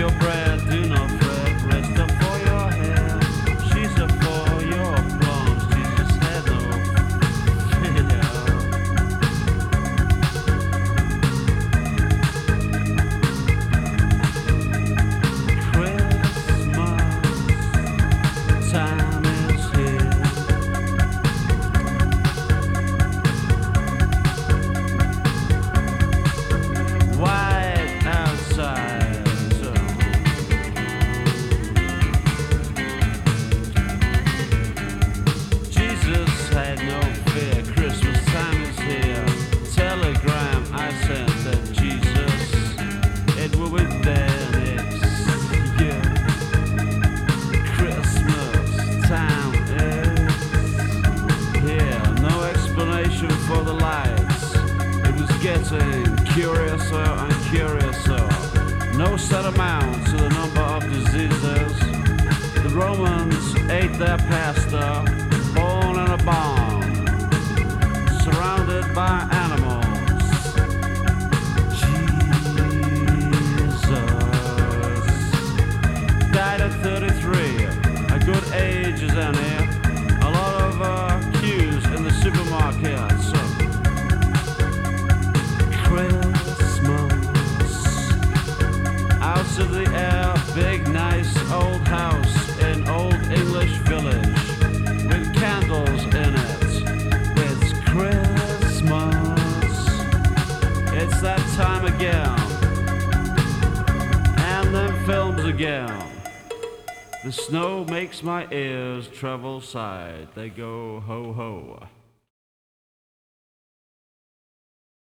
your bread, do not fret. Rest up for your hair. She's up for your plums. Jesus had no fear. Christmas time is here. White outside. Jesus had no fear. Christmas time is here. Telegram I sent that Jesus, it will be there next year. Christmas time is here. No explanation for the lights. It was getting curiouser and curiouser. No set amount to the number of diseases. The Romans ate their pasta, born in a barn, surrounded by animals. Jesus died at 33, a good age as any. A lot of queues in the supermarket. So Christmas out of the air, big nice old house in old English village with candles in it. It's Christmas, it's that time again, and them films again. The snow makes my ears travel side, they go ho ho.